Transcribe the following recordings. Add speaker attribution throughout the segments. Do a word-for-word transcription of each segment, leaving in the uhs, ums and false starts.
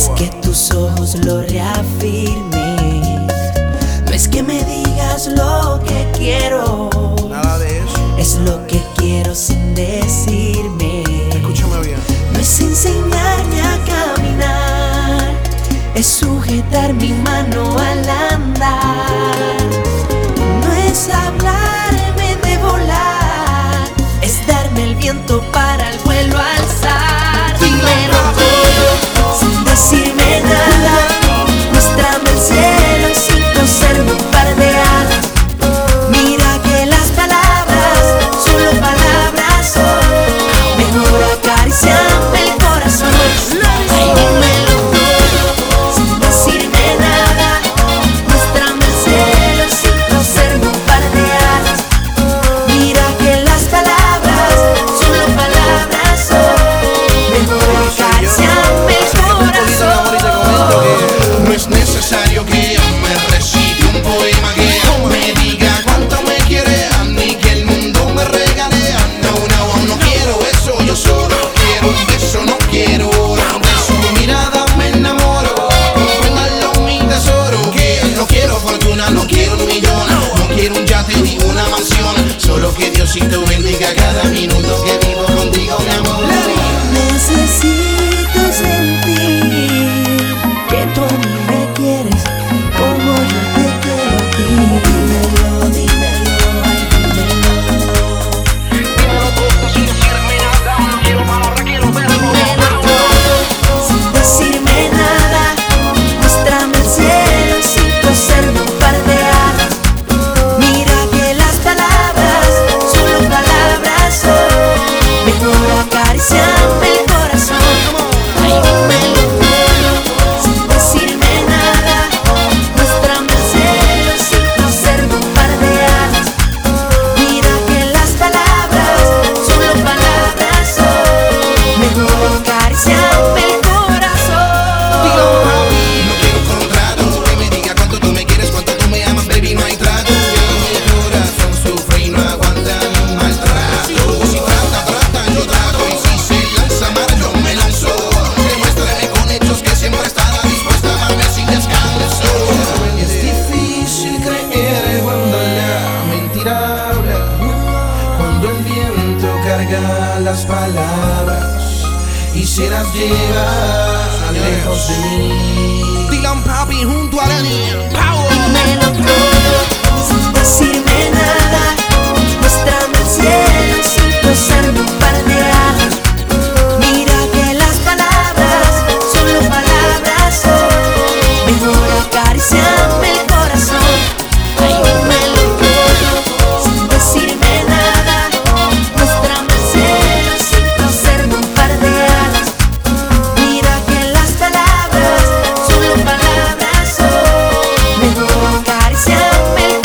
Speaker 1: es que tus ojos lo reafirmen. No es que me digas lo que quiero,
Speaker 2: nada de eso.
Speaker 1: es lo que quiero sin decirme.
Speaker 2: Escúchame bien.
Speaker 1: No es enseñarme a caminar, es sujetar mi mano al andar. No es hablarme de volar, es darme el viento para el vuelo alzar. Dímelo todo sin decirme nada, muéstrame el cielo sin coserme un par de alas. Mira que las palabras solo palabras son, mejor acariciarme el corazón. Ay, dímelo todo sin decirme nada, muéstrame el cielo sin coserme un par de alas. Mira que las palabras solo palabras son, mejor acariciarme el corazón.
Speaker 3: No es necesario que ella me recite un poema, que ella me diga cuánto me quiere, ni que el mundo me regale. No, no, no quiero eso, yo solo quiero un beso, no quiero oro. De su mirada me enamoro, compréndalo mi tesoro. Que no quiero fortuna, no quiero un millón, no quiero un yate ni una mansión. Solo que Diosito bendiga cada minuto que vivo contigo, mi amor.
Speaker 1: Necesito sentir que tú a mí me quieres como yo te quiero a ti. Dímelo, dímelo, ay, dímelo.
Speaker 3: Dímelo todo sin decirme nada, no quiero palabra, quiero verlo.
Speaker 1: Dímelo todo sin decirme nada, muéstrame el cielo sin coserme un par de alas. Mira que las palabras solo palabras son, mejor acariciarme el corazón. Ay, dímelo todo sin decirme nada, muéstrame el cielo sin coserme un par de alas. Mira que las palabras solo palabras son, mejor acariciarme el corazón.
Speaker 3: No quiero contrato, que me diga cuánto tú me quieres, cuánto tú me amas, baby, no hay trato. Que mi corazón sufre y no aguanta ni un maltrato. Si trata, trata, yo trato, y si se lanza mal, yo me lanzo. Demuéstrame con hechos que siempre estará dispuesta a amarme sin descanso. Es difícil creer cuando la mentira habla, cuando el viento carga las palabras y se las lleva lejos de mí. Dylan Papi junto a Lenny Power.
Speaker 1: Dímelo todo sin decirme nada, muéstrame el cielo sin coserme un par de alas. Mira que las palabras solo palabras son, mejor acariciarme el corazón. Ay, dímelo todo sin decirme nada, muéstrame el cielo sin coserme un par de alas. Mira que las palabras solo palabras son, mejor acariciarme el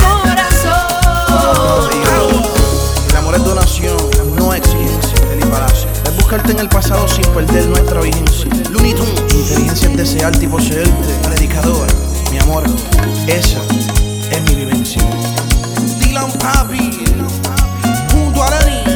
Speaker 1: corazón.
Speaker 2: El amor es donación, no exigencia. Eli Palacio. Es buscarte en el pasado sin perder nuestra vigencia. Looney Tunes. Inteligencia es desearte y poseerte. Predicadora, mi amor, esa es mi vivencia.
Speaker 3: Dylan Papi junto a Lenny